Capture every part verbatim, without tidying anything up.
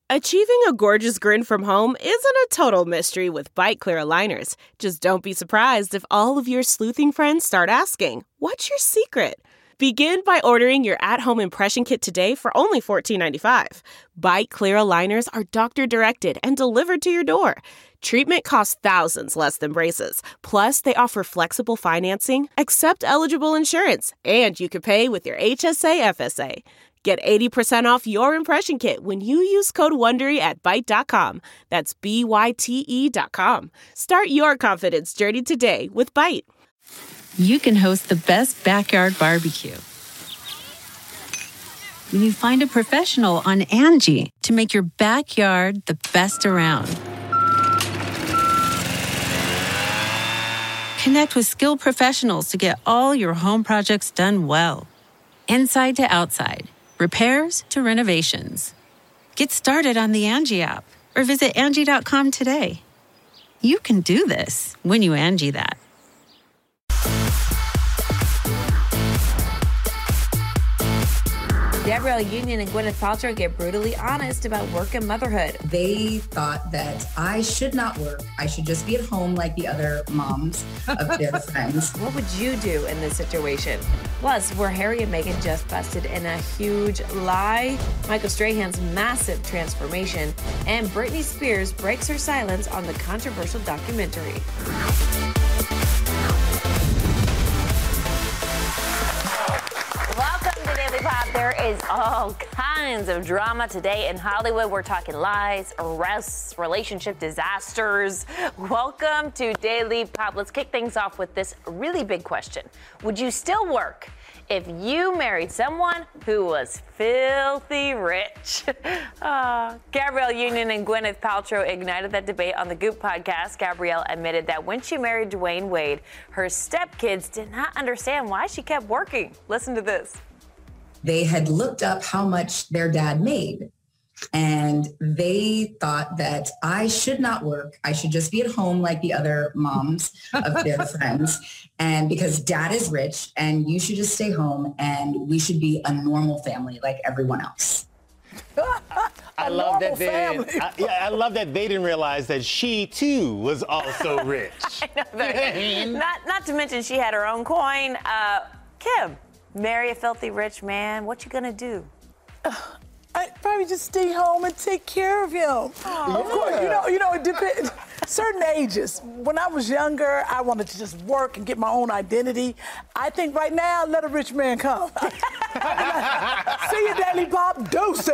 Achieving a gorgeous grin from home isn't a total mystery with Byte Clear aligners. Just don't be surprised if all of your sleuthing friends start asking, "What's your secret?" Begin by ordering your at-home impression kit today for only fourteen ninety-five. Byte Clear aligners are doctor-directed and delivered to your door. Treatment costs thousands less than braces. Plus, they offer flexible financing, accept eligible insurance, and you can pay with your H S A F S A. Get eighty percent off your impression kit when you use code WONDERY at Byte dot com. That's B Y T E dot com. Start your confidence journey today with Byte. You can host the best backyard barbecue when you find a professional on Angie to make your backyard the best around. Connect with skilled professionals to get all your home projects done well. Inside to outside. Repairs to renovations. Get started on the Angie app or visit Angie dot com today. You can do this when you Angie that. Gabrielle Union and Gwyneth Paltrow get brutally honest about work and motherhood. They thought that I should not work. I should just be at home like the other moms of their friends. What would you do in this situation? Plus, were Harry and Meghan just busted in a huge lie? Michael Strahan's massive transformation, and Britney Spears breaks her silence on the controversial documentary. Welcome to Daily Pop. There is all kinds of drama today in Hollywood. We're talking lies, arrests, relationship disasters. Welcome to Daily Pop. Let's kick things off with this really big question. Would you still work if you married someone who was filthy rich? uh, Gabrielle Union and Gwyneth Paltrow ignited that debate on the Goop podcast. Gabrielle admitted that when she married Dwayne Wade, her stepkids did not understand why she kept working. Listen to this. They had looked up how much their dad made, and they thought that I should not work. I should just be at home like the other moms of their friends. And because dad is rich and you should just stay home and we should be a normal family like everyone else. I love that they I, yeah, I love that they didn't realize that she too was also rich. I know that. not not to mention she had her own coin. Uh, Kim, marry a filthy rich man. What you gonna do? I'd probably just stay home and take care of him. Oh, of course, you know, you know, it depends. Certain ages. When I was younger, I wanted to just work and get my own identity. I think right now, let a rich man come. See you, Daily Pop. Deuces.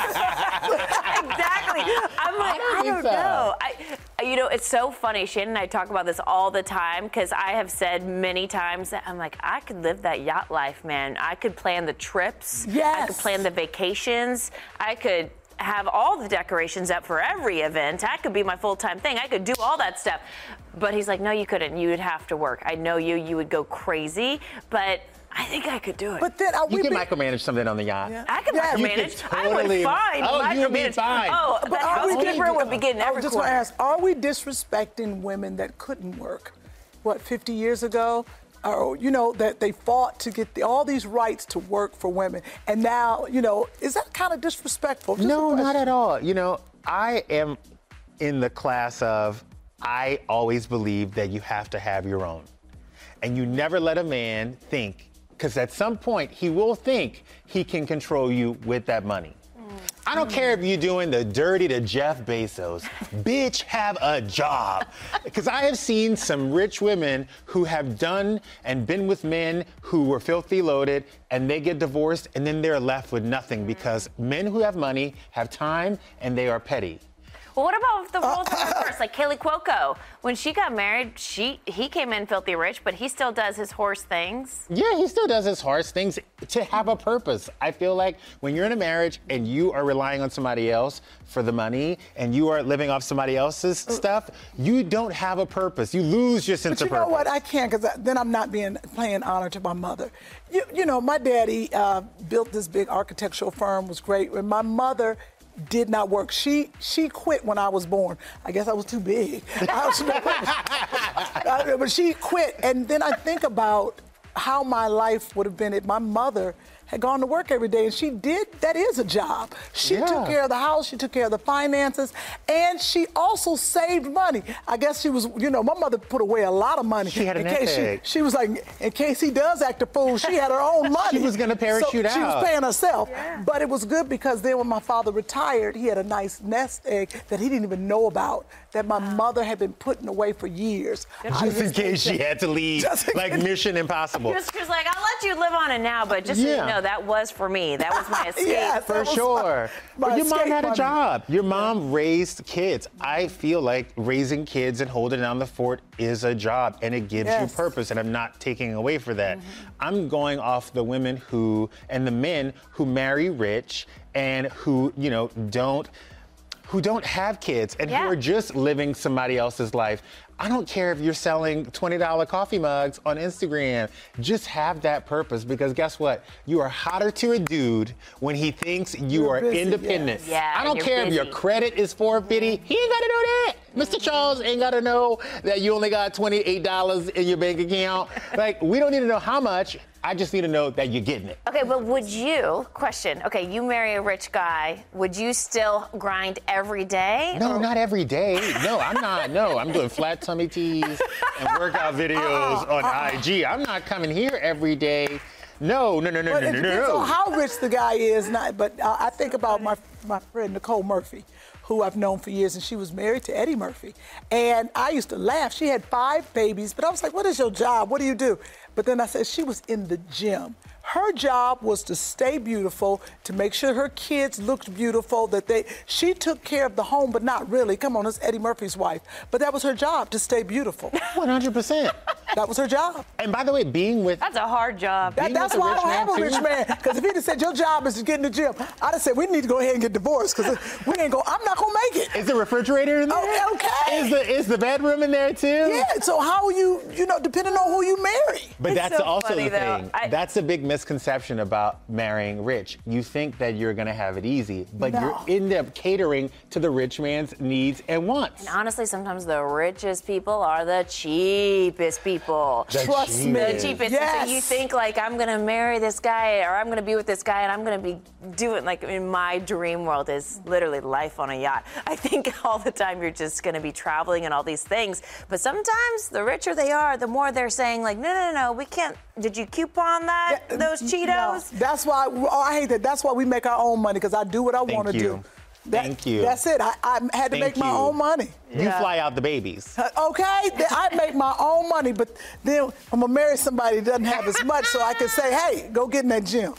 Exactly. I'm like, I don't so. know. I, you know, it's so funny. Shannon and I talk about this all the time because I have said many times that I'm like, I could live that yacht life, man. I could plan the trips. Yes. I could plan the vacations. I could have all the decorations up for every event. That could be my full-time thing. I could do all that stuff. But he's like, no, you couldn't. You would have to work. I know you. You would go crazy. But I think I could do it. But then, are You we can be- micromanage something on the yacht. Yeah. I could Yeah, you micromanage. could I would totally- find Oh, micromanage. you would be fine. Oh, But that are we housekeeper getting- would be getting I every was just corner. want to ask, are we disrespecting women that couldn't work? What, fifty years ago? Or, you know, that they fought to get the, all these rights to work for women. And now, you know, is that kind of disrespectful? Just No, a not question. at all. You know, I am in the class of I always believe that you have to have your own. And you never let a man think, because at some point he will think he can control you with that money. I don't care if you're doing the dirty to Jeff Bezos. Bitch, have a job. Because I have seen some rich women who have done and been with men who were filthy loaded, and they get divorced, and then they're left with nothing because men who have money have time and they are petty. Well, what about if the roles were reversed? Like Kaylee Cuoco, when she got married, she he came in filthy rich, but he still does his horse things. Yeah, he still does his horse things to have a purpose. I feel like when you're in a marriage and you are relying on somebody else for the money and you are living off somebody else's stuff, you don't have a purpose. You lose your sense But you of know purpose. what? I can't, because then I'm not being paying honor to my mother. You, you know, my daddy uh, built this big architectural firm, was great. And my mother did not work. She she quit when I was born. I guess I was too big. I was, uh, but she quit. And then I think about how my life would have been if my mother had gone to work every day, and she did, that is a job. She Yeah. took care of the house, she took care of the finances, and she also saved money. I guess she was, you know, my mother put away a lot of money. She had a in nest case she, egg. she was like, in case he does act a fool, she had her own money. She was gonna parachute so She out. was paying herself. But it was good because then when my father retired, he had a nice nest egg that he didn't even know about, that my mother had been putting away for years. Just in case she had to leave, Just in like case. Mission Impossible. Just, just like, I'll let you live on it now, but just so Yeah. you know, that was for me. That was my escape. Yes, For that was sure. my- my But your mom escape had a money. job. Your mom raised kids. I feel like raising kids and holding down the fort is a job, and it gives Yes. you purpose, and I'm not taking away for that. I'm going off the women who, and the men who marry rich and who, you know, don't, who don't have kids and Yeah. who are just living somebody else's life. I don't care if you're selling twenty dollar coffee mugs on Instagram. Just have that purpose, because guess what? You are hotter to a dude when he thinks you You're are busy, independent. yes. Yeah, I don't you're care if your busy. credit is four fifty. He ain't got to know that. Mister Charles ain't got to know that you only got twenty-eight dollars in your bank account. Like, we don't need to know how much. I just need to know that you're getting it. Okay, but would you, question, okay, you marry a rich guy, would you still grind every day? No, Or- not every day. No, I'm not. No, I'm doing flat tummy teas and workout videos on I G. I'm not coming here every day. No, no, no, no, But no, it no, depends no. on how rich the guy is. Not, but uh, I think about my my friend Nicole Murphy, who I've known for years, and she was married to Eddie Murphy. And I used to laugh. She had five babies, but I was like, "What is your job? What do you do?" But then I said she was in the gym. Her job was to stay beautiful, to make sure her kids looked beautiful, that they, she took care of the home, but not really. Come on, it's Eddie Murphy's wife. But that was her job, to stay beautiful. one hundred percent. That was her job. And by the way, being with That's a hard job. That, Being that's with a why I rich don't have a man, rich too? man. Because if he'd have said your job is to get in the gym, I'd have said we need to go ahead and get divorced because we ain't go. I'm not gonna make it. Is the refrigerator in there? Oh, okay. Is the is the bedroom in there too? Yeah. So how are you? You know, depending on who you marry. But It's that's so also funny, the though. thing. I- That's a big misconception about marrying rich. You think that you're gonna have it easy, but No. you end up catering to the rich man's needs and wants. And honestly, sometimes the richest people are the cheapest people. The Trust me. The cheapest. Yes. So you think like I'm gonna marry this guy or I'm gonna be with this guy and I'm gonna be doing like in my dream world is literally life on a yacht. I think all the time you're just gonna be traveling and all these things. But sometimes the richer they are, the more they're saying like, no, no, no, we can't. Did you coupon that? Yeah, Those no. Cheetos? That's why. Oh, I hate that. That's why we make our own money because I do what I Thank want to you. do. That- Thank you. That's it. I, I had to Thank make my you. own money. You fly out the babies. Uh, Okay, then I make my own money, but then I'm gonna marry somebody that doesn't have as much, so I can say, "Hey, go get in that gym."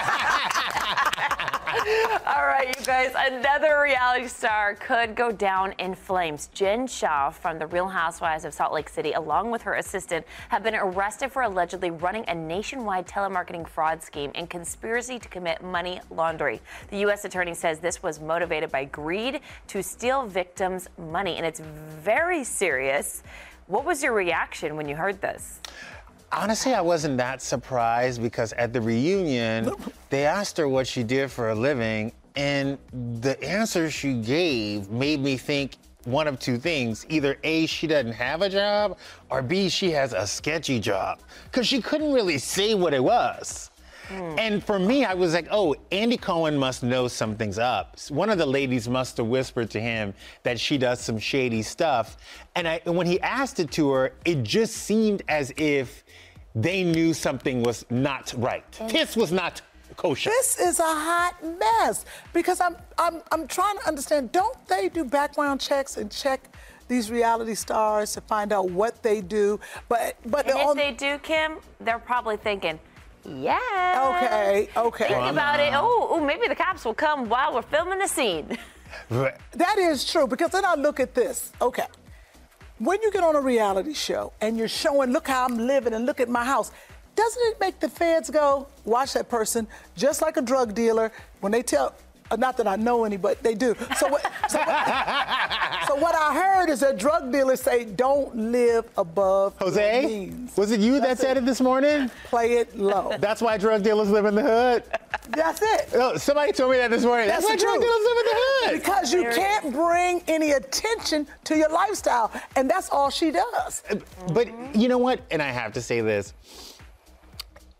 All right, you guys, another reality star could go down in flames. Jen Shah from The Real Housewives of Salt Lake City, along with her assistant, have been arrested for allegedly running a nationwide telemarketing fraud scheme and conspiracy to commit money laundering. The U S attorney says this was motivated by greed to steal victims' money, and it's very serious. What was your reaction when you heard this? Honestly, I wasn't that surprised because at the reunion, they asked her what she did for a living, and the answer she gave made me think one of two things. Either A, she doesn't have a job, or B, she has a sketchy job. Because she couldn't really say what it was. And for me, I was like, oh, Andy Cohen must know something's up. One of the ladies must have whispered to him that she does some shady stuff. And I, when he asked it to her, it just seemed as if they knew something was not right. This was not kosher. This is a hot mess because I'm I'm I'm trying to understand. Don't they do background checks and check these reality stars to find out what they do? But but And if on, they do, Kim, they're probably thinking, yeah. okay, okay. Think about it. Oh, oh, maybe the cops will come while we're filming the scene. That is true because then I look at this. Okay. When you get on a reality show and you're showing, look how I'm living and look at my house, doesn't it make the feds go, watch that person, just like a drug dealer, when they tell, uh, not that I know any, but they do. So what, so, what, so what I heard is that drug dealers say, don't live above your Jose, means. was it you that That's said it. it this morning? Play it low. That's why drug dealers live in the hood. That's it. No, somebody told me that this morning. That's, That's why the drug truth. dealers live in the hood. Because you There it can't bring any attention to your lifestyle, and that's all she does. But you know what? And I have to say this.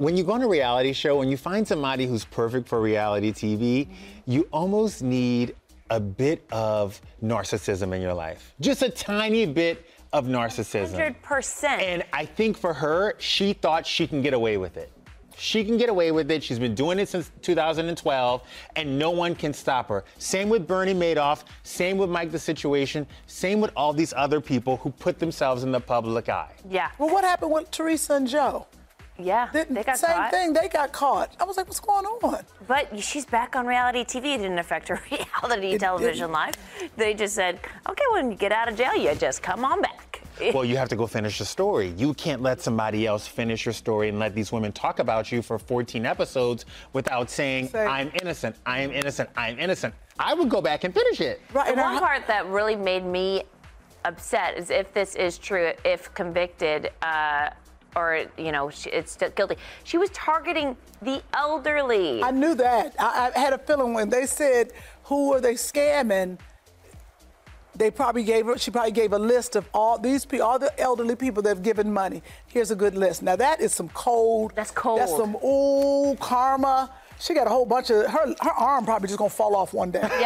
when you go on a reality show, when you find somebody who's perfect for reality T V, you almost need a bit of narcissism in your life. Just a tiny bit of narcissism. one hundred percent. And I think for her, she thought she can get away with it. She can get away with it. She's been doing it since two thousand twelve, and no one can stop her. Same with Bernie Madoff, same with Mike the Situation, same with all these other people who put themselves in the public eye. Yeah. Well, what happened with Teresa and Joe? Yeah, They, they got same caught. thing. They got caught. I was like, what's going on? But she's back on reality T V. It didn't affect her reality It television didn't. life. They just said, okay, when you get out of jail, you just come on back. Well, you have to go finish the story. You can't let somebody else finish your story and let these women talk about you for fourteen episodes without saying, Say- I'm innocent, I am innocent, I am innocent. I would go back and finish it. Right. The and one I- part that really made me upset is if this is true, if convicted, uh, or, you know, she, it's still guilty. She was targeting the elderly. I knew that. I, I had a feeling when they said, who are they scamming? They probably gave her, she probably gave a list of all these people, all the elderly people that have given money. Here's a good list. Now that is some cold. That's cold. That's some ooh karma. She got a whole bunch of, her her arm probably just gonna fall off one day. Yeah.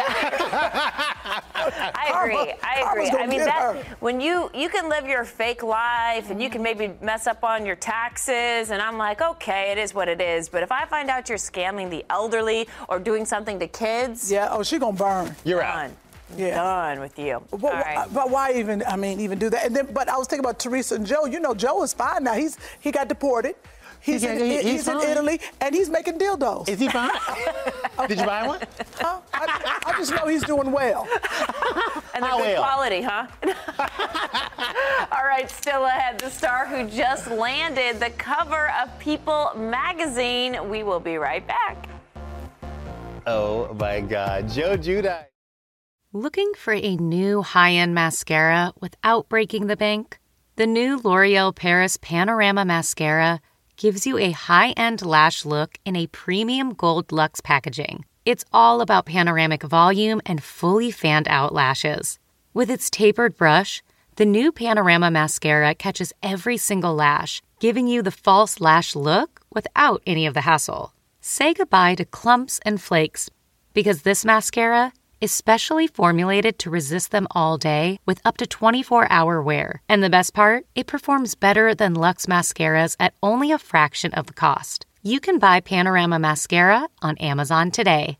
I agree. Karma- I karma's agree. gonna I mean, get that her. when you you can live your fake life and you can maybe mess up on your taxes, and I'm like, okay, it is what it is. But if I find out you're scamming the elderly or doing something to kids, Yeah, oh, she gonna burn. You're out. done. Yeah. Done with you. But, All right. but why even, I mean, even do that? And then, but I was thinking about Teresa and Joe. You know, Joe is fine now. He's He got deported. He's, Yeah, in, he- he's he's in fine. Italy, and he's making dildos. Is he fine? Did you buy one? Huh? I, I just know he's doing well. And they're How good well? quality, huh? All right, still ahead, the star who just landed the cover of People magazine. We will be right back. Oh my God, Joe Giudice. Looking for a new high-end mascara without breaking the bank? The new L'Oreal Paris Panorama Mascara gives you a high-end lash look in a premium gold luxe packaging. It's all about panoramic volume and fully fanned-out lashes. With its tapered brush, the new Panorama Mascara catches every single lash, giving you the false lash look without any of the hassle. Say goodbye to clumps and flakes, because this mascara is specially formulated to resist them all day with up to twenty-four hour wear. And the best part? It performs better than Luxe mascaras at only a fraction of the cost. You can buy Panorama Mascara on Amazon today.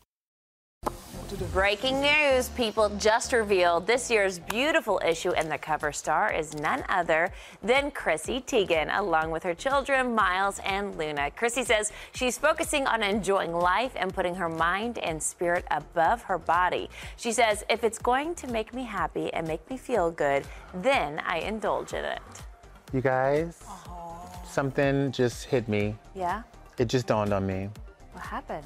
Breaking news, People just revealed this year's beautiful issue, and the cover star is none other than Chrissy Teigen, along with her children, Miles and Luna. Chrissy says she's focusing on enjoying life and putting her mind and spirit above her body. She says, if it's going to make me happy and make me feel good, then I indulge in it. You guys, something just hit me. Yeah? It just dawned on me. What happened?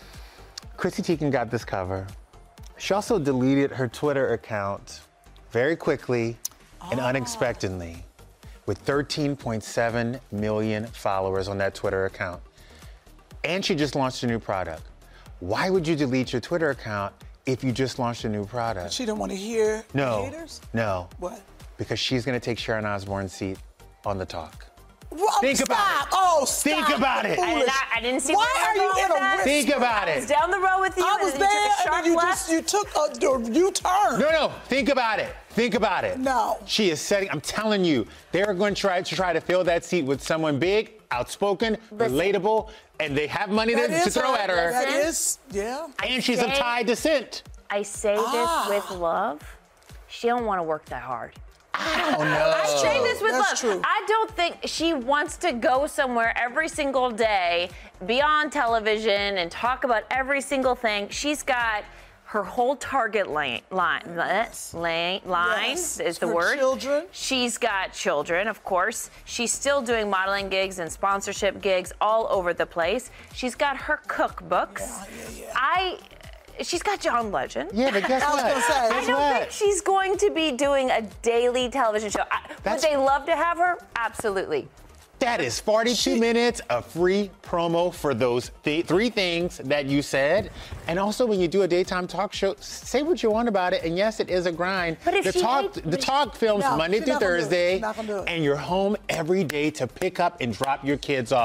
Chrissy Teigen got this cover. She also deleted her Twitter account very quickly and unexpectedly with thirteen point seven million followers on that Twitter account. And she just launched a new product. Why would you delete your Twitter account if you just launched a new product? She didn't want to hear No, haters? no, What? because she's gonna take Sharon Osbourne's seat on the talk. Whoa, Think stop. about it. Oh, stop. Think about it. I did Foolish. not, I didn't see Why where are you were you going in with a that. risk? Think about I was it. down the road with you. I was and there, you took a and sharp then you left. just you took a, a U-turn. No, no, think about it. Think about it. No. She is setting, I'm telling you, they're going to try to try to fill that seat with someone big, outspoken, Listen. relatable, and they have money to, That to is throw her. at her. That Listen. is, yeah. And she's of say- Thai descent. I say Ah. this with love. She don't want to work that hard. Oh, no. I say this with That's love. true. I don't think she wants to go somewhere every single day, be on television, and talk about every single thing. She's got her whole target line, line, line, line Yes. is the Her word. children. She's got children, of course. She's still doing modeling gigs and sponsorship gigs all over the place. She's got her cookbooks. Yeah, yeah, yeah. I. She's got John Legend. Yeah, but guess I was what? gonna say. I Guess don't what? think she's going to be doing a daily television show. I, would That's- they love to have her? Absolutely. That is forty-two She- minutes of free promo for those th- three things that you said. And also, when you do a daytime talk show, say what you want about it. And yes, it is a grind. But if the she talk, hates- the talk films No, Monday she's through not gonna do it. Thursday, She's not gonna do it. and you're home every day to pick up and drop your kids off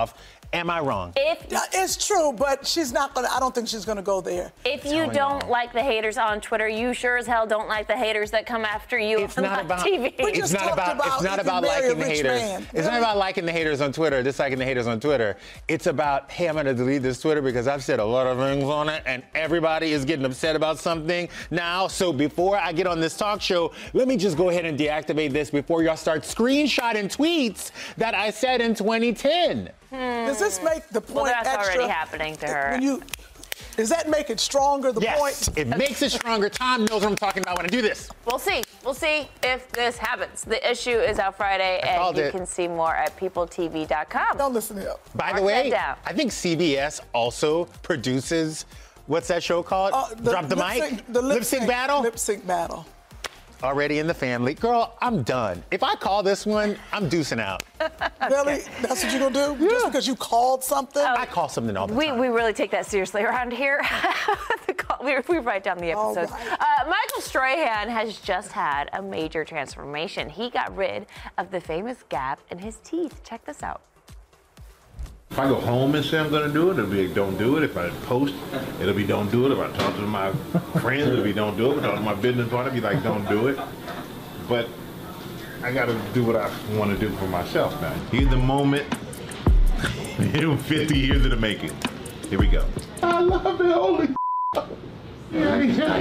Am I wrong? If Yeah, it's true, but she's not gonna. I don't think she's gonna go there. if you don't like the haters on Twitter, you sure as hell don't like the haters that come after you It's on not live about. T V. We It's just not talked about. about It's not if you about marry liking a the rich haters. man. It's not about liking the haters on Twitter, disliking the haters on Twitter. It's about, hey, I'm gonna delete this Twitter because I've said a lot of things on it, and everybody is getting upset about something now. So before I get on this talk show, let me just go ahead and deactivate this before y'all start screenshotting tweets that I said in twenty ten. Does this make the point Well, that's extra? already happening to her. When you, does that make it stronger? The Yes, point. it makes it stronger. Tom knows what I'm talking about when I do this. We'll see. We'll see if this happens. The issue is out Friday, I and called you it. can see more at people T V dot com. Don't listen to him. By Mark the way, that down. I think C B S also produces, what's that show called? Uh, Drop the lip mic? sync- the lip sync battle? Lip sync battle. Already in the family. Girl, I'm done. If I call this one, I'm deucing out. Really? That's what you're gonna do? Just because you called something? I call something all the We, time. we really take that seriously around here. The call- we, we write down the All episodes. right. Uh, Michael Strahan has just had a major transformation. He got rid of the famous gap in his teeth. Check this out. If I go home and say I'm gonna do it, it'll be don't do it. If I post, it'll be don't do it. If I talk to my friends, it'll be don't do it. If I talk to my business partner, it'll be like don't do it. But I gotta do what I want to do for myself now. Here's the moment. fifty years in the making. Here we go. I love it. Holy. Yeah,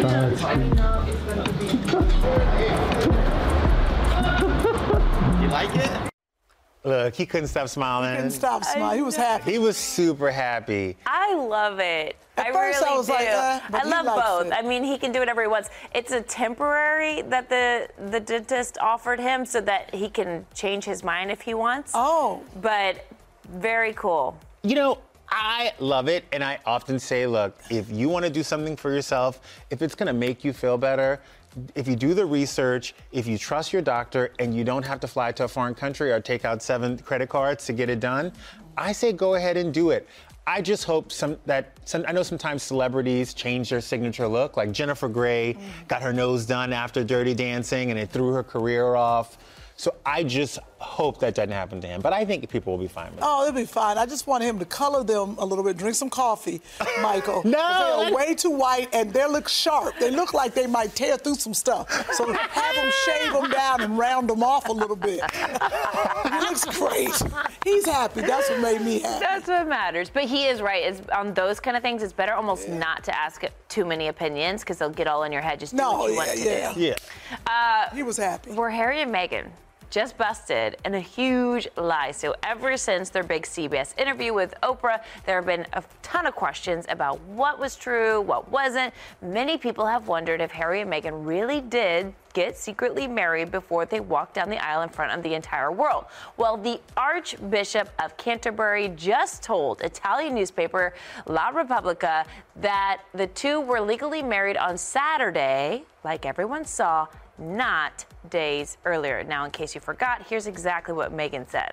You like it? Look, he couldn't stop smiling. Couldn't stop smiling. He was happy. He was super happy. I love it. At I first really I was do. like, uh, but I he love likes both. it. I mean, he can do whatever he wants. It's a temporary that the the dentist offered him so that he can change his mind if he wants. Oh. But very cool. You know, I love it, and I often say, look, if you want to do something for yourself, if it's going to make you feel better, if you do the research, if you trust your doctor, and you don't have to fly to a foreign country or take out seven credit cards to get it done, I say go ahead and do it. I just hope some that some, I know sometimes celebrities change their signature look, like Jennifer Grey mm. got her nose done after Dirty Dancing, and it threw her career off. So I just hope that doesn't happen to him. But I think people will be fine with it. Oh, it'll be fine. I just want him to color them a little bit, drink some coffee, Michael. No. They are way too white, and they look sharp. They look like they might tear through some stuff. So have him shave them down and round them off a little bit. He looks great. He's happy. That's what made me happy. That's what matters. But he is right. It's, on those kind of things, it's better almost Yeah. not to ask too many opinions because they'll get all in your head. Just do No, what you yeah, want to yeah. do. Yeah. Uh, He was happy. Were Harry and Meghan just busted in a huge lie? So ever since their big C B S interview with Oprah, there have been a ton of questions about what was true, what wasn't. Many people have wondered if Harry and Meghan really did get secretly married before they walked down the aisle in front of the entire world. Well, the Archbishop of Canterbury just told Italian newspaper La Repubblica that the two were legally married on Saturday, like everyone saw, not days earlier. Now, in case you forgot, here's exactly what Meghan said.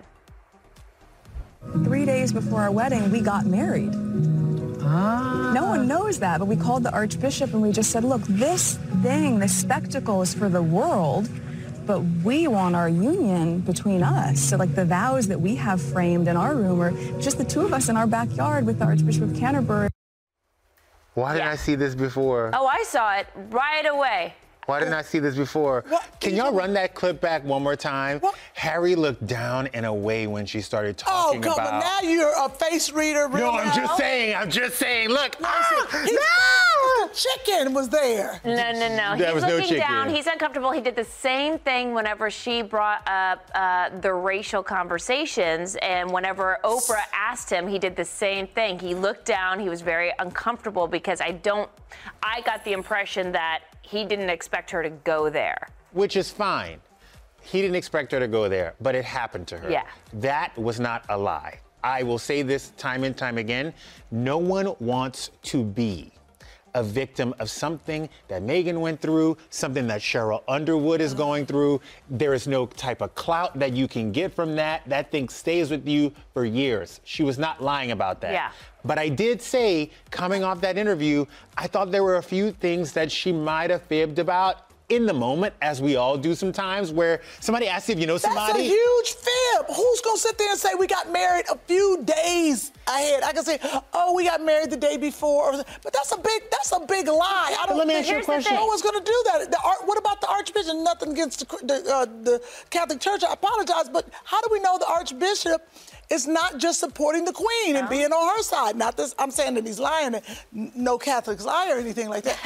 Three days before our wedding, we got married. Ah. No one knows that, but we called the Archbishop and we just said, look, this thing, this spectacle is for the world, but we want our union between us. So like the vows that we have framed in our room are just the two of us in our backyard with the Archbishop of Canterbury. Why didn't Yeah. I see this before? Oh, I saw it right away. Why didn't I see this before? What? Can y'all run that clip back one more time? What? Harry looked down and away when she started Oh, talking come about. on. Now you're a face reader. No, real I'm now. just saying. I'm just saying. Look. Ah, He's- no! Chicken was there. No, no, no. There He's was no looking chicken. down. He's uncomfortable. He did the same thing whenever she brought up uh, the racial conversations. And whenever Oprah asked him, he did the same thing. He looked down. He was very uncomfortable because I don't, I got the impression that he didn't expect her to go there. Which is fine. He didn't expect her to go there, but it happened to her. Yeah. That was not a lie. I will say this time and time again. No one wants to be a victim of something that Meghan went through, something that Cheryl Underwood is going through. There is no type of clout that you can get from that. That thing stays with you for years. She was not lying about that. Yeah. But I did say, coming off that interview, I thought there were a few things that she might have fibbed about. in the moment, as we all do sometimes, where somebody asks you if you know somebody. That's a huge fib. Who's going to sit there and say we got married a few days ahead? I can say, oh, we got married the day before. But that's a big that's a big lie. I don't Let me think ask you a question. no one's going to do that. The, what about the Archbishop? Nothing against the, the, uh, the Catholic Church. I apologize, but how do we know the Archbishop is not just supporting the Queen and being on her side? Not this. I'm saying that he's lying. And no Catholics lie or anything like that.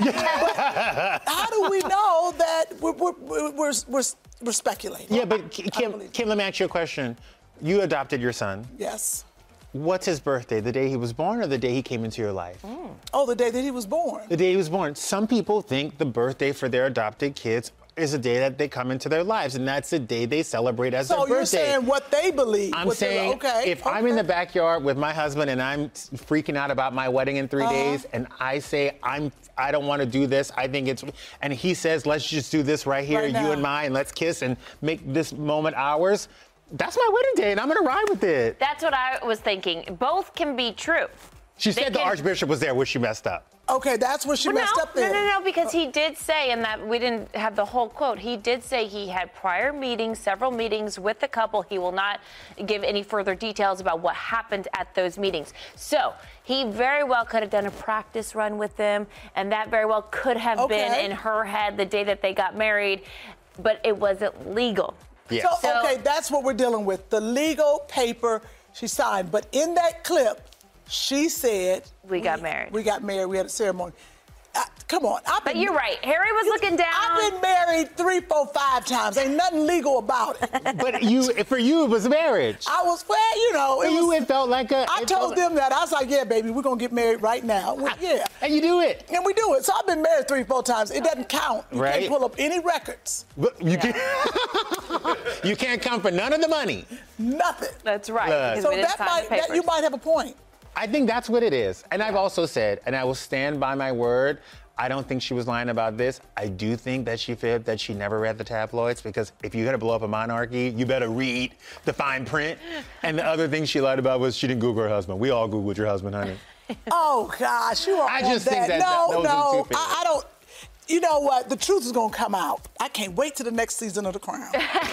But how do we know that we're we're we're, we're, we're speculating? Yeah, but Kim, Kim, let me ask you a question. You adopted your son. Yes. What's his birthday? The day he was born or the day he came into your life? Mm. Oh, the day that he was born. The day he was born. Some people think the birthday for their adopted kids is a day that they come into their lives, and that's the day they celebrate as so their birthday. So you're saying what they believe. I'm what saying okay, if okay. I'm in the backyard with my husband and I'm freaking out about my wedding in three uh-huh. days, and I say I'm I don't want to do this, I think it's, and he says let's just do this right here, right you and I, and let's kiss and make this moment ours. That's my wedding day, and I'm gonna ride with it. That's what I was thinking. Both can be true. She they said the can... Archbishop was there when she messed up. Okay, that's where she well, messed no, up there. No, no, no, because he did say, and that we didn't have the whole quote, he did say he had prior meetings, several meetings with the couple. He will not give any further details about what happened at those meetings. So he very well could have done a practice run with them, and that very well could have okay. been in her head the day that they got married, but it wasn't legal. Yeah. So, so, okay, that's what we're dealing with, the legal paper she signed. But in that clip, she said... We got married. We got married. We had a ceremony. I, come on. I've but been, you're right. Harry was looking down. I've been married three, four, five times. Ain't nothing legal about it. But you, for you, it was marriage. I was, well, you know. For it you, was, it felt like a... I told them that. I was like, yeah, baby, we're going to get married right now. Well, yeah. And you do it. And we do it. So I've been married three, four times. It doesn't count. You right? can't pull up any records. But you, yeah. can't, you can't come for none of the money. Nothing. That's right. Uh, so that might, that, you might have a point. I think that's what it is. And I've also said, and I will stand by my word, I don't think she was lying about this. I do think that she fibbed that she never read the tabloids, because if you're gonna blow up a monarchy, you better read the fine print. And the other thing she lied about was she didn't Google her husband. We all Googled your husband, honey. Oh, gosh, you are I on just that. think that no, that, that no, I, I don't. You know what? The truth is going to come out. I can't wait till the next season of The Crown.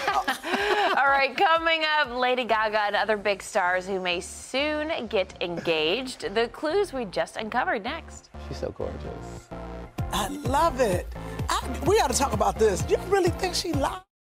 All right, coming up, Lady Gaga and other big stars who may soon get engaged. The clues we just uncovered next. She's so gorgeous. I love it. I, we got to talk about this. Do you really think she lied?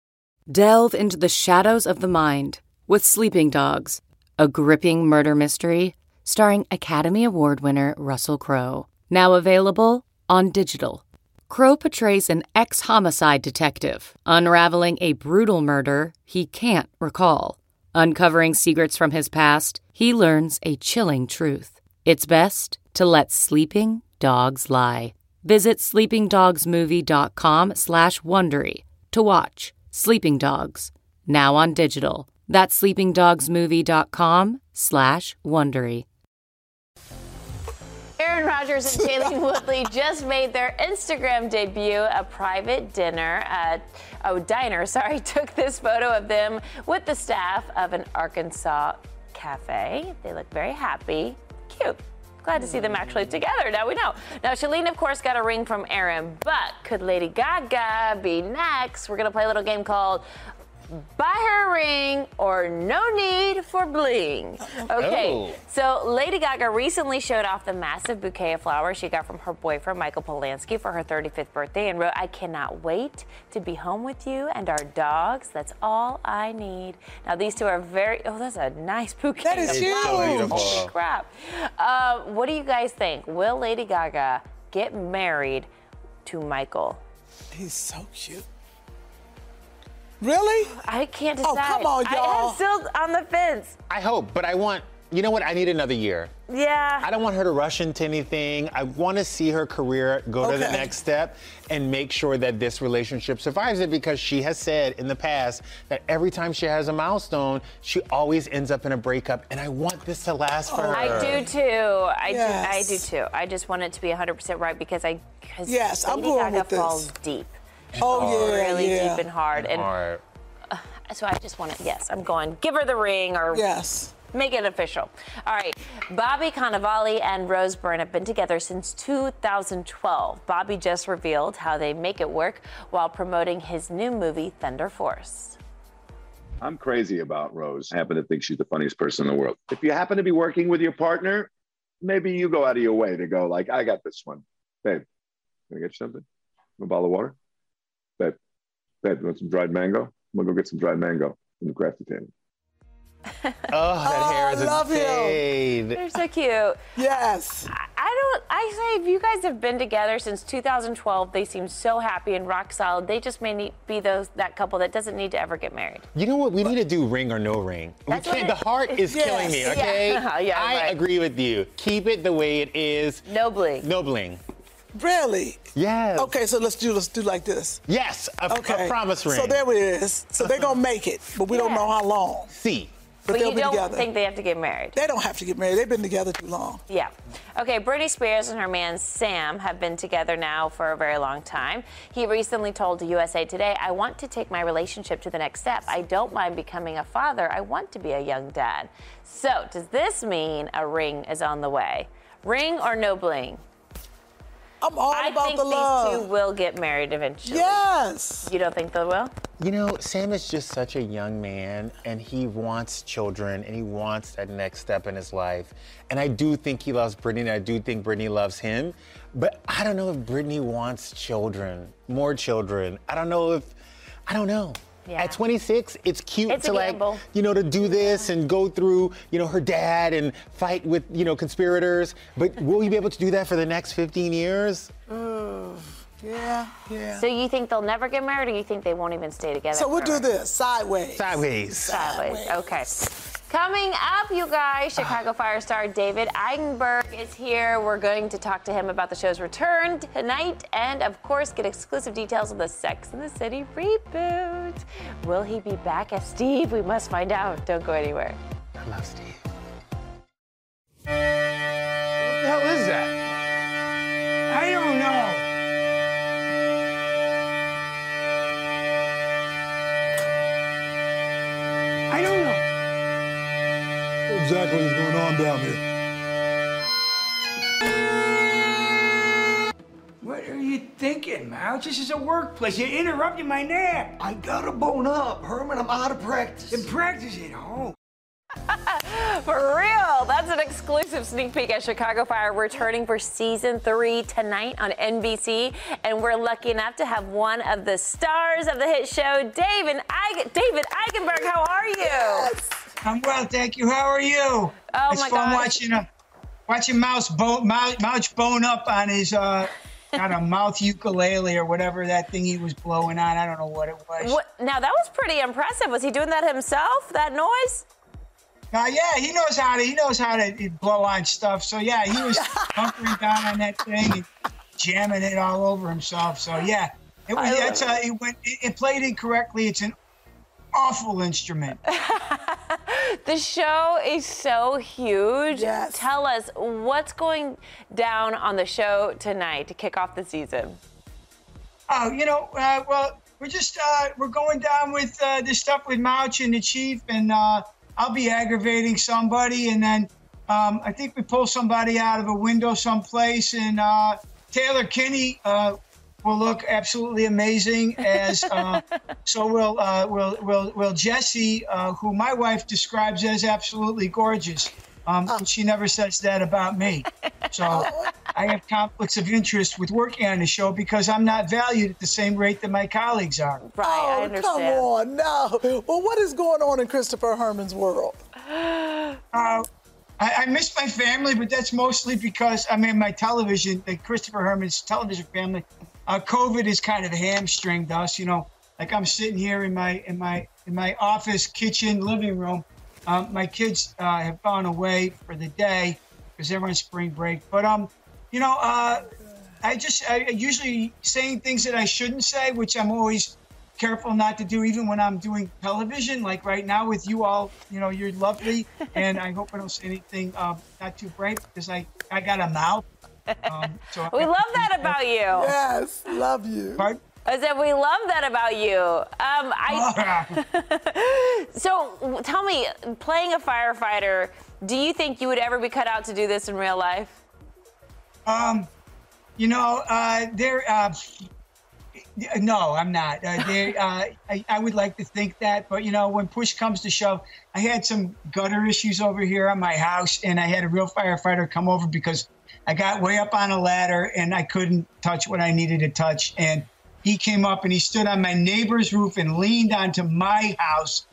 Delve into the shadows of the mind with Sleeping Dogs, a gripping murder mystery starring Academy Award winner Russell Crowe. Now available on digital. Crowe portrays an ex-homicide detective unraveling a brutal murder he can't recall. Uncovering secrets from his past, he learns a chilling truth. It's best to let sleeping dogs lie. Visit sleepingdogsmovie.com slash Wondery to watch Sleeping Dogs, now on digital. That's sleepingdogsmovie.com slash Wondery. Aaron Rodgers and Shailene Woodley just made their Instagram debut. A private dinner at, oh, diner, sorry, took this photo of them with the staff of an Arkansas cafe. They look very happy. Cute. Glad to see them actually together. Now we know. Now, Shailene, of course, got a ring from Aaron, but could Lady Gaga be next? We're going to play a little game called Buy Her a Ring or No Need for Bling. Okay, oh. So Lady Gaga recently showed off the massive bouquet of flowers she got from her boyfriend, Michael Polanski, for her thirty-fifth birthday and wrote, "I cannot wait to be home with you and our dogs. That's all I need." Now, these two are very, oh, that's a nice bouquet. That is huge. Holy crap. Uh, what do you guys think? Will Lady Gaga get married to Michael? He's so cute. Really? I can't decide. Oh, come on, y'all. I'm still on the fence. I hope, but I want, you know what? I need another year. Yeah. I don't want her to rush into anything. I want to see her career go okay. to the next step and make sure that this relationship survives it, because she has said in the past that every time she has a milestone, she always ends up in a breakup, and I want this to last for her. I do too. I yes. do. I do too. I just want it to be one hundred percent right, because I because yes, Lady I'm going Gaga with this. falls deep. Oh yeah, really yeah. deep and hard. And hard. Uh, so I just want to. Yes, I'm going. Give her the ring, or yes. Make it official. All right. Bobby Cannavale and Rose Byrne have been together since two thousand twelve. Bobby just revealed how they make it work while promoting his new movie, Thunder Force. I'm crazy about Rose. I happen to think she's the funniest person in the world. If you happen to be working with your partner, maybe you go out of your way to go like, I got this one. Babe, can I get you something? A bottle of water? Babe, babe, you want some dried mango? I'm gonna go get some dried mango from the crafty table. Oh, that Oh, hair is I love him. insane. They're so cute. Yes. I, I don't, I say if you guys have been together since two thousand twelve, they seem so happy and rock solid. They just may need, be those that couple that doesn't need to ever get married. You know what? We need to do ring or no ring. We That's what can't, it- the heart is Yes. killing me, okay? Yeah. Yeah, I right. agree with you. Keep it the way it is. No bling. No bling. Really? Yes. Okay, so let's do let's do like this. Yes, a, Okay. a promise ring. So there it is. So they're gonna make it, but we don't Yeah. know how long. See. But, But they'll you be don't together. think they have to get married? They don't have to get married. They've been together too long. Yeah. Okay, Britney Spears and her man Sam have been together now for a very long time. He recently told U S A Today, I want to take my relationship to the next step. I don't mind becoming a father. I want to be a young dad. So, does this mean a ring is on the way? Ring or no bling? I'm all I about think the these love. two will get married eventually. Yes. You don't think they will? You know, Sam is just such a young man, and he wants children, and he wants that next step in his life. And I do think he loves Britney, and I do think Britney loves him. But I don't know if Britney wants children, more children. I don't know if, I don't know. Yeah. At twenty-six, it's cute It's to a like, gamble. you know, to do this and go through, you know, her dad and fight with, you know, conspirators. But will you be able to do that for the next fifteen years? Uh, yeah, yeah. So you think they'll never get married, or you think they won't even stay together? So we'll do forever? this sideways. Sideways. Sideways. Okay. Coming up, you guys, Chicago Fire star David Eigenberg is here. We're going to talk to him about the show's return tonight and, of course, get exclusive details of the Sex and the City reboot. Will he be back as Steve? We must find out. Don't go anywhere. I love Steve. What the hell is that? I don't know. I don't know. What exactly is going on down there? What are you thinking, Mouch? This is a workplace. You're interrupting my nap. I gotta bone up, Herman. I'm out of practice. Then practice at home. For real, that's an exclusive sneak peek at Chicago Fire returning for season three tonight on N B C. And we're lucky enough to have one of the stars of the hit show, David, Eig- David Eigenberg. How are you? Yes. I'm well, thank you. How are you? Oh, it's my fun gosh. watching uh, watching Mouse bone, Mouch, Mouch bone up on his uh, kind of mouth ukulele or whatever that thing he was blowing on. I don't know what it was. What, now, that was pretty impressive. Was he doing that himself, that noise? Uh, yeah, he knows how to he knows how to blow on stuff. So yeah, he was hunkering down on that thing and jamming it all over himself. So yeah, it was. That's uh, it went. It, it played incorrectly. It's an awful instrument. The show is so huge. Yes. Tell us what's going down on the show tonight to kick off the season. Oh, you know, uh, well, we're just uh, we're going down with uh, this stuff with Mouch and the Chief, and uh, I'll be aggravating somebody, and then um, I think we pull somebody out of a window someplace, and uh, Taylor Kinney uh, will look absolutely amazing as uh, so will uh, will will will Jesse, uh, who my wife describes as absolutely gorgeous. Um, and she never says that about me. So I have conflicts of interest with working on the show because I'm not valued at the same rate that my colleagues are. Right, I Oh, understand. come on, no. Well, what is going on in Christopher Herman's world? Uh, I, I miss my family, but that's mostly because, I mean, my television, the Christopher Herman's television family, uh, COVID has kind of hamstringed us, you know. Like I'm sitting here in my in my in my office, kitchen, living room. Um, my kids uh, have gone away for the day because they're on spring break. But um, you know, uh, I just I usually saying things that I shouldn't say, which I'm always careful not to do, even when I'm doing television. Like right now with you all, you know, you're lovely, and I hope I don't say anything uh, not too bright because I I got a mouth. Um, so We I- love that about you. Yes, love you. Pardon? I said, we love that about you. Um, I. So tell me, playing a firefighter, do you think you would ever be cut out to do this in real life? Um, you know, uh, there. Uh, no, I'm not. Uh, there. Uh, I, I would like to think that, but you know, when push comes to shove, I had some gutter issues over here on my house, and I had a real firefighter come over because I got way up on a ladder and I couldn't touch what I needed to touch, and he came up and he stood on my neighbor's roof and leaned onto my house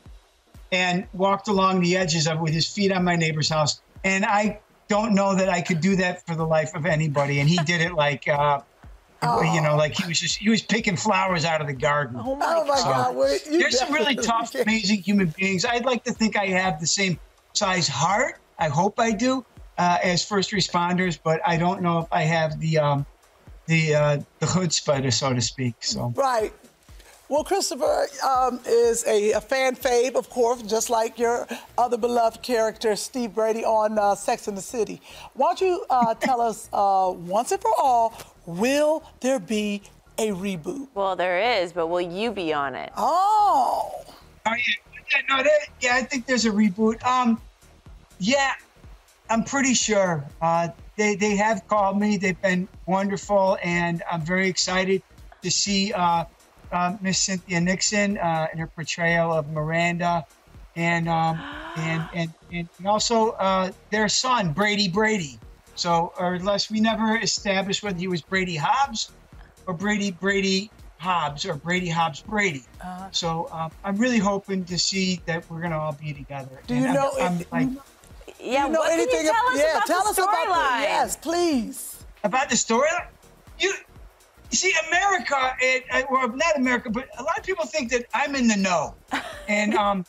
and walked along the edges of it with his feet on my neighbor's house. And I don't know that I could do that for the life of anybody. And he did it like, uh, oh. you know, like he was just, he was picking flowers out of the garden. Oh my, oh my so, God. Wait, there's some really tough, amazing human beings. I'd like to think I have the same size heart. I hope I do uh, as first responders, but I don't know if I have the, um, the uh, the chutzpah, so to speak. So right. Well, Christopher um, is a, a fan fave, of course, just like your other beloved character, Steve Brady, on uh, Sex and the City. Why don't you uh, tell us uh, once and for all, will there be a reboot? Well, there is, but will you be on it? Oh. Oh yeah, yeah, no, that, yeah. I think there's a reboot. Um, yeah, I'm pretty sure. Uh, They, they have called me. They've been wonderful, and I'm very excited to see uh, uh, Miss Cynthia Nixon uh, in her portrayal of Miranda, and um, and, and and also uh, their son Brady Brady. So, or unless we never established whether he was Brady Hobbs or Brady Brady Hobbs or Brady Hobbs Brady. Uh, so um, I'm really hoping to see that we're gonna all be together. Do you and know? I'm, I'm like, Yeah, you know what anything can you tell us yeah, about tell the us about storyline? the, yes, please. About the storyline? You, you see, America, it, well, not America, but a lot of people think that I'm in the know. And um,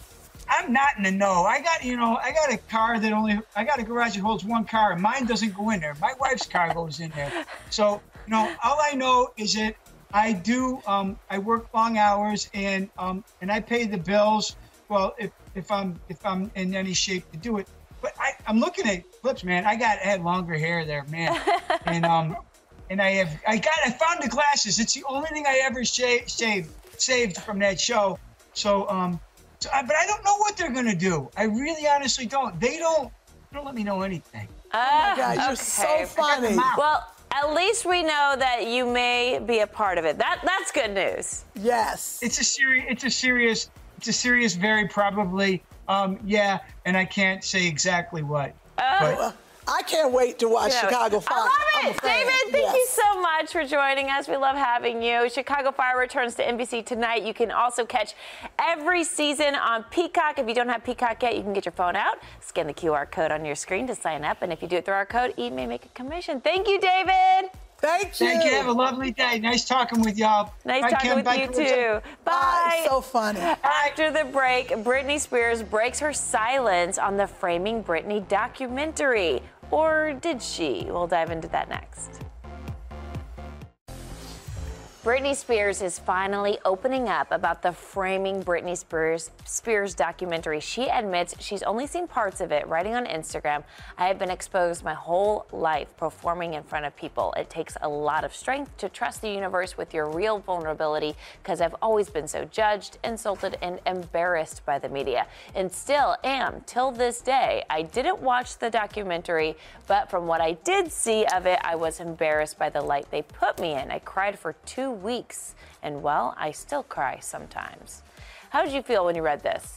I'm not in the know. I got, you know, I got a car that only, I got a garage that holds one car, and mine doesn't go in there. My wife's car goes in there. So, you know, all I know is that I do, um, I work long hours, and um, and I pay the bills. Well, if if I'm if I'm in any shape to do it. But I, I'm looking at clips, man. I got I had longer hair there, man, and um, and I have I got I found the glasses. It's the only thing I ever shaved saved saved from that show. So um, so I, but I don't know what they're gonna do. I really, honestly don't. They don't they don't let me know anything. Uh, oh my God, you're okay. so funny. Well, at least we know that you may be a part of it. That that's good news. Yes. It's a serious. It's a serious. It's a serious. Very probably. Um, yeah, and I can't say exactly what. Uh, but, I can't wait to watch you know, Chicago Fire. I love it. David, thank yes. you so much for joining us. We love having you. Chicago Fire returns to N B C tonight. You can also catch every season on Peacock. If you don't have Peacock yet, you can get your phone out, scan the Q R code on your screen to sign up. And if you do it through our code, E may make a commission. Thank you, David. Thank you. Thank you. Have a lovely day. Nice talking with y'all. Nice Bye, talking Kim. with Bye, you, Clarissa. too. Bye. Bye. So funny. After the break, Britney Spears breaks her silence on the Framing Britney documentary. Or did she? We'll dive into that next. Britney Spears is finally opening up about the Framing Britney Spears, Spears documentary. She admits she's only seen parts of it, writing on Instagram, "I have been exposed my whole life performing in front of people. It takes a lot of strength to trust the universe with your real vulnerability because I've always been so judged, insulted, and embarrassed by the media. And still am till this day. I didn't watch the documentary, but from what I did see of it, I was embarrassed by the light they put me in. I cried for two weeks, and well, I still cry sometimes." How did you feel when you read this?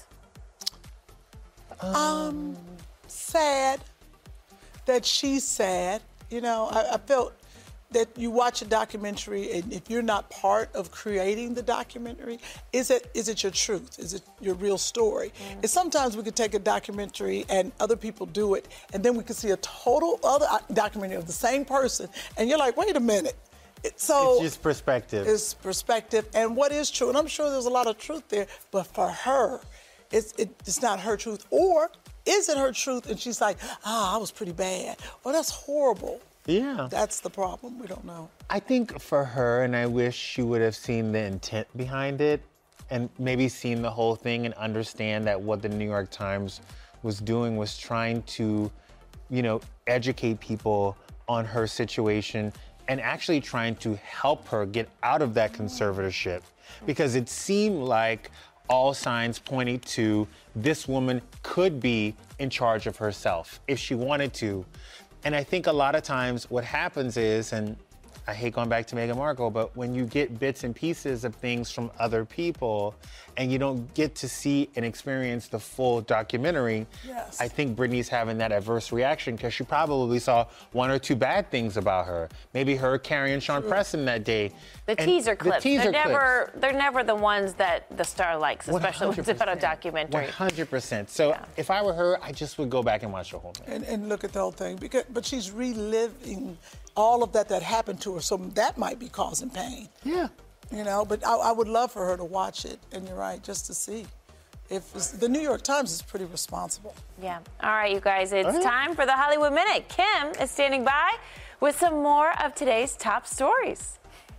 Um, sad that she's sad. You know, I, I felt that you watch a documentary, and if you're not part of creating the documentary, is it is it your truth? Is it your real story? Mm. And sometimes we could take a documentary and other people do it, and then we could see a total other documentary of the same person, and you're like, wait a minute. It, so it's just perspective. It's perspective, and what is true, and I'm sure there's a lot of truth there, but for her, it's it, it's not her truth. Or is it her truth, and she's like, ah, I was pretty bad. Well, that's horrible. Yeah. That's the problem. We don't know. I think for her, and I wish she would have seen the intent behind it and maybe seen the whole thing and understand that what the New York Times was doing was trying to, you know, educate people on her situation and actually trying to help her get out of that conservatorship, because it seemed like all signs pointed to this woman could be in charge of herself if she wanted to. And I think a lot of times what happens is, and I hate going back to Meghan Markle, but when you get bits and pieces of things from other people and you don't get to see and experience the full documentary, yes. I think Britney's having that adverse reaction because she probably saw one or two bad things about her. Maybe her carrying Sean True. Preston that day. The and teaser clips. The teaser they're clips. never they're never the ones that the star likes, especially when it's about a documentary. one hundred percent. So yeah. if I were her, I just would go back and watch the whole thing. And, and look at the whole thing. Because, but she's reliving all of that that happened to her, so that might be causing pain. Yeah. You know, but I, I would love for her to watch it, and you're right, just to see. If it's, the New York Times is pretty responsible. Yeah. All right, you guys, it's right. time for the Hollywood Minute. Kim is standing by with some more of today's top stories.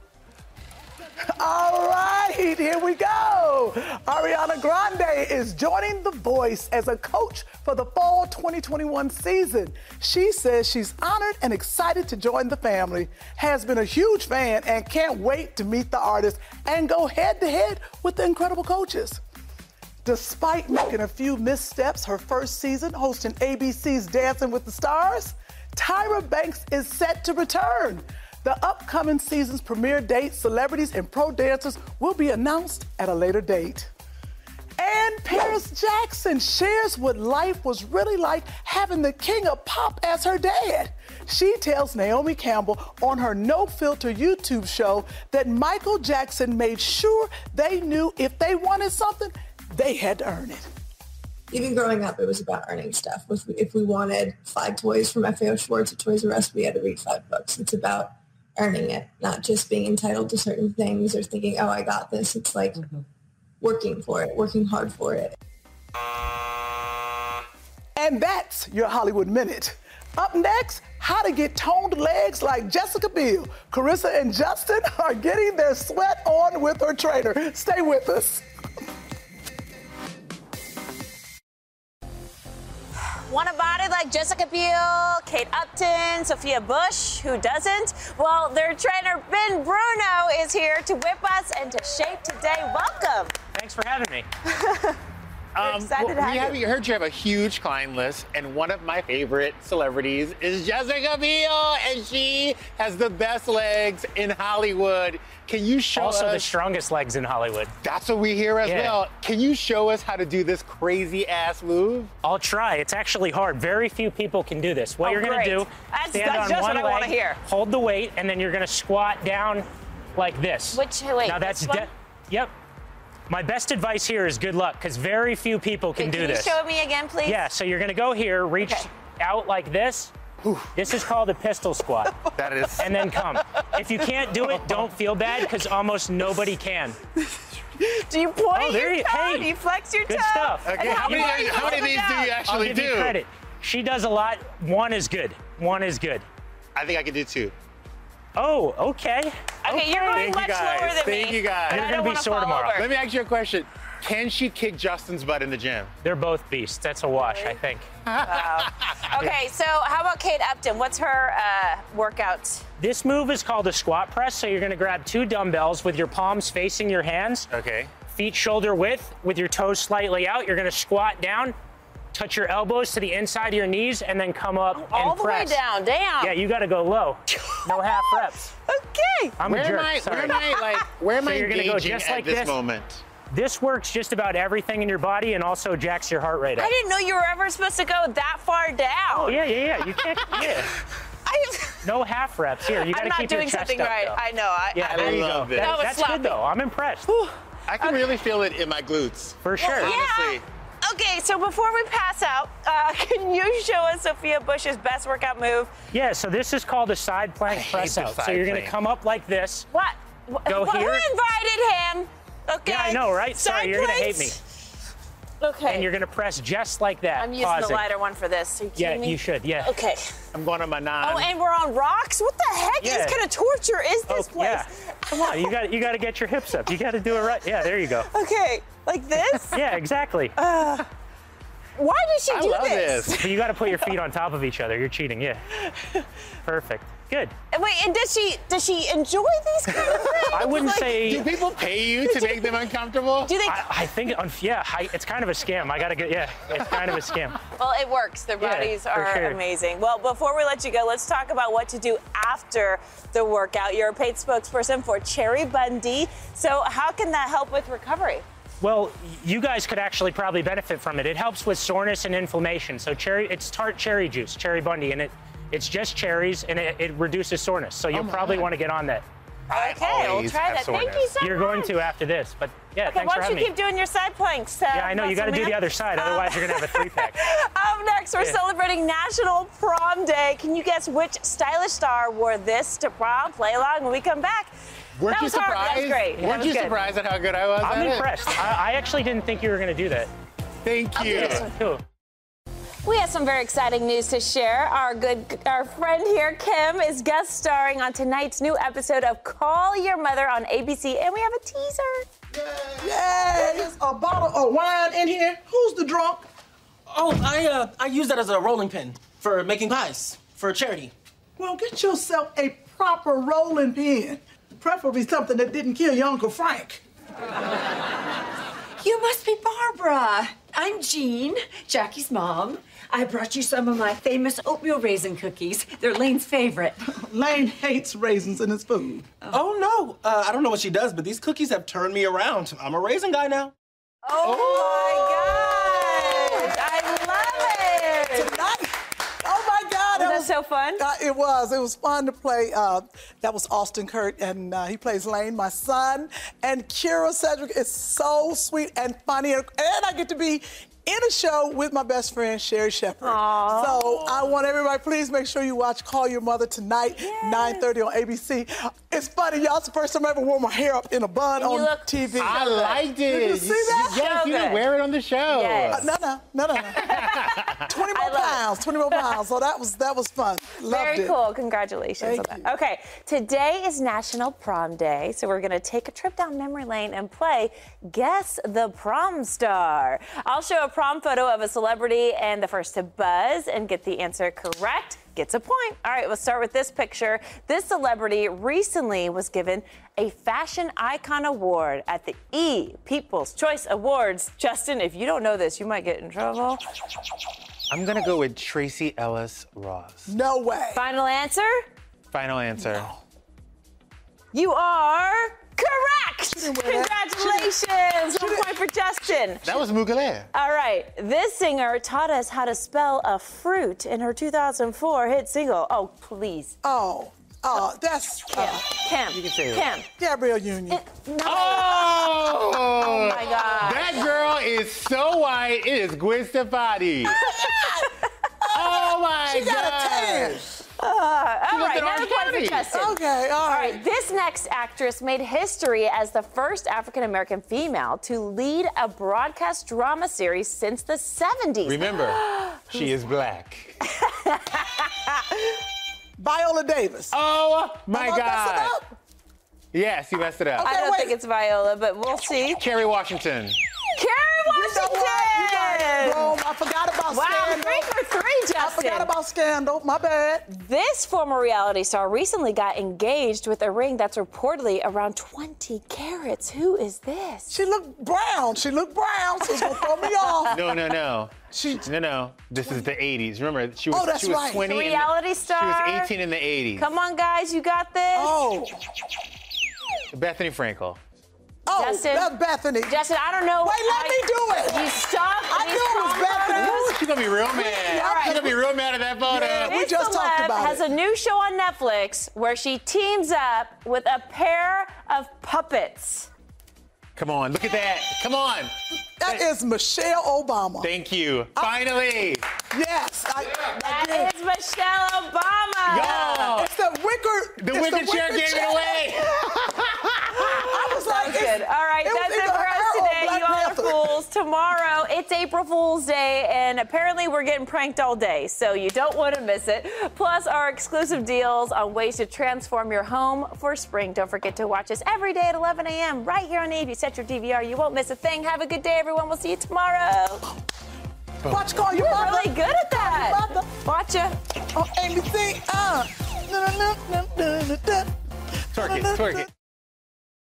All right, here we go. Ariana Grande is joining The Voice as a coach for the fall twenty twenty-one season. She says she's honored and excited to join the family, has been a huge fan, and can't wait to meet the artists and go head-to-head with the incredible coaches. Despite making a few missteps her first season hosting A B C's Dancing with the Stars, Tyra Banks is set to return. The upcoming season's premiere date, celebrities and pro dancers will be announced at a later date. And Paris Jackson shares what life was really like having the king of pop as her dad. She tells Naomi Campbell on her No Filter YouTube show that Michael Jackson made sure they knew if they wanted something, they had to earn it. Even growing up, it was about earning stuff. If we, if we wanted five toys from F A O Schwartz at Toys R Us, we had to read five books. It's about earning it, not just being entitled to certain things or thinking, oh, I got this. It's like mm-hmm. working for it, working hard for it. And that's your Hollywood Minute. Up next, how to get toned legs like Jessica Biel. Carissa and Justin are getting their sweat on with her trainer. Stay with us. Want a body like Jessica Biel, Kate Upton, Sophia Bush? Who doesn't? Well, their trainer, Ben Bruno, is here to whip us into shape today. Welcome. Thanks for having me. um, excited well, to have we you. have you heard you have a huge client list, and one of my favorite celebrities is Jessica Biel, and she has the best legs in Hollywood. Can you show also us? Also the strongest legs in Hollywood. That's what we hear as yeah. well. Can you show us how to do this crazy ass move? I'll try. It's actually hard. Very few people can do this. What oh, you're going to do, that's, stand that's on just one what leg, I want to hear. Hold the weight, and then you're going to squat down like this. Which, wait, now that's this one? De- Yep. My best advice here is good luck, because very few people can Wait, do can this. Can you show me again, please? Yeah, so you're going to go here, reach okay. out like this. This is called a pistol squat. That is. And then come. If you can't do it, don't feel bad, because almost nobody can. Do you point oh, there your you, toe? hey, Do you flex your good toe? stuff. Okay, how many, how many of these do you actually I'll give do? You credit. She does a lot. One is good. One is good. I think I can do two. Oh, okay. Okay, okay. you're going Thank much you guys. lower than Thank me. you guys. You're going to be sore tomorrow. Let me ask you a question. Can she kick Justin's butt in the gym? They're both beasts. That's a wash, I think. Wow. Okay, so how about Kate Upton? What's her uh, workout? This move is called a squat press. So you're going to grab two dumbbells with your palms facing your hands. Okay. Feet shoulder width with your toes slightly out. You're going to squat down, touch your elbows to the inside of your knees, and then come up oh, all and the press. way down. Damn. Yeah, you got to go low. No half reps. Okay. I'm where a jerk. Am I, Sorry. where am I like? Where am so I you're gonna engaging go just at like this, this moment? This works just about everything in your body and also jacks your heart rate up. I didn't know you were ever supposed to go that far down. Oh yeah, yeah, yeah. You can't. Yeah. I, no half reps here. You got I'm to keep not doing your chest something up, right. though. I know. I, Yeah, I, there I you love go. it. That, That was that's sloppy. good though. I'm impressed. I can really feel it in my glutes. For sure. Well, honestly. Yeah. Okay, so before we pass out, uh, can you show us Sophia Bush's best workout move? Yeah. So this is called a side plank I hate press the out. So side you're going to plank. come up like this. What? Go Wh- here. Who invited him? Okay. Yeah, I know, right? Side Sorry, you're going to hate me. planks? Okay. And you're going to press just like that. I'm using pausing. the lighter one for this. Are you Yeah, kidding me? you should. Yeah. Okay. I'm going on my nine. Oh, and we're on rocks? What the heck Yeah. is kind of torture is this Oh, place? yeah. Come on, you got you got to get your hips up. You got to do it right. Yeah, there you go. Okay, like this? Yeah, exactly. Uh, Why did she I do love this? this. But you got to put your feet on top of each other. You're cheating, yeah. Perfect. Good. Wait, and does she does she enjoy these kind of things? I wouldn't Like, say. Do people pay you to make them uncomfortable? Do they? I, I think, yeah, I, it's kind of a scam. I gotta get, yeah, it's kind of a scam. Well, it works. Their Yeah, bodies for are sure. amazing. Well, before we let you go, let's talk about what to do after the workout. You're a paid spokesperson for Cherry Bundy. So how can that help with recovery? Well, you guys could actually probably benefit from it. It helps with soreness and inflammation. So cherry, it's tart cherry juice, Cherry Bundy, and it it's just cherries, and it, it reduces soreness. So you'll Oh my probably God. want to get on that. Okay, we'll always try have that. Thank you soreness. so You're much. going to after this, but yeah, Okay, thanks why for don't you having keep me. doing your side planks? Uh, Yeah, I know. You got to do the other side. Otherwise, you're going to have a three-pack. Up next, we're Yeah. celebrating National Prom Day. Can you guess which stylish star wore this to prom? Play along when we come back. Weren't that you was hard, but that was surprised? great. That Weren't was you good. surprised at how good I was? I'm at it? impressed. I, I actually didn't think you were going to do that. Thank you. Cool. We have some very exciting news to share. Our good, our friend here, Kim, is guest starring on tonight's new episode of Call Your Mother on A B C, and we have a teaser. Yay! There's a bottle of wine in here. Who's the drunk? Oh, I uh, I use that as a rolling pin for making pies for a charity. Well, get yourself a proper rolling pin. Preferably something that didn't kill your Uncle Frank. You must be Barbara. I'm Jean, Jackie's mom. I brought you some of my famous oatmeal raisin cookies. They're Lane's favorite. Lane hates raisins in his food. Oh, no, uh, I don't know what she does, but these cookies have turned me around. I'm a raisin guy now. Oh, my gosh! I love it. Tonight. Oh my God! Was that so fun? Uh, it was. It was fun to play. Uh, that was Austin Kurt, and uh, he plays Lane, my son. And Kira Cedric is so sweet and funny, and, and I get to be in a show with my best friend Sherry Shepherd. Aww. So I want everybody, please make sure you watch Call Your Mother tonight, Yes. nine thirty on A B C. It's funny, y'all. It's the first time I ever wore my hair up in a bun And you on look T V. so I good. liked it. Did you see that? Yes, So you good. can wear it on the show. Yes. Uh, no, no, no, no, no. twenty more I love pounds, twenty more pounds. So that was that was fun. Loved Very it. cool. Congratulations Thank on that. Okay, today is National Prom Day, so we're going to take a trip down memory lane and play Guess the Prom Star. I'll show a prom photo of a celebrity, and the first to buzz and get the answer correct gets a point. All right, we'll start with this picture. This celebrity recently was given a Fashion Icon Award at the E! People's Choice Awards. Justin, if you don't know this, you might get in trouble. I'm gonna go with Tracy Ellis Ross. No way. Final answer? Final answer. You are correct! didn't wear that. Congratulations! One point for Justin. That was Mugler. All right, this singer taught us how to spell a fruit in her two thousand four hit single. Oh, please. Oh, oh, that's Kim. uh, Kim. You can say it. Kim. Gabrielle Union. No. Oh! Oh, my God. That girl is so white. It is Gwen Stefani. Oh my She got a God. tan. Uh, all lived right, in another Orange point for County. Justin. Okay, all All right. right, this next actress made history as the first African-American female to lead a broadcast drama series since the seventies. Remember, she is black. Viola Davis. Oh my Am I messing God. up? Yes, you messed it up. I don't wait. think it's Viola, but we'll see. Kerry Washington. Kerry You know Washington! what? You got it wrong. I forgot about Wow, Scandal. three for three, I Justin. forgot about Scandal. My bad. This former reality star recently got engaged with a ring that's reportedly around twenty carats. Who is this? She looked brown. She looked brown, so it's gonna throw me off. No, no, no. She- no, no. This is the eighties. Remember, she was, Oh, that's she was right. twenty. in the- Reality star. She was eighteen in the eighties. Come on, guys, you got this. Oh, Bethany Frankel. oh, Justin. that's Bethany. Justin, I don't know. Wait, let I- me do it. You stop. I these knew it was prom Bethany. photos. Ooh, she's gonna be real mad. All right. She's gonna be real mad at that photo. Yeah. We This just talked celeb about has it. a new show on Netflix where she teams up with a pair of puppets. Come on, look at that. Come on. That is Michelle Obama. Thank you. Finally. Yes, I, I That did. is Michelle Obama. Yo. It's the wicker. The it's wicker chair wicker gave chair. it away. I was like, Sounds it's- good. All right, it was that's it either for her us or today. Black You all are Panther. fools. Tomorrow, it's April Fool's Day, and apparently we're getting pranked all day, so you don't want to miss it. Plus, our exclusive deals on ways to transform your home for spring. Don't forget to watch us every day at eleven a.m. right here on A. If you set your D V R, you won't miss a thing. Have a good day, everyone. We'll see you tomorrow. Watch, call your You're mother. really good at that. Mother. Watch ya. Oh, Amy, sing. Uh. Twerk it, twerk it.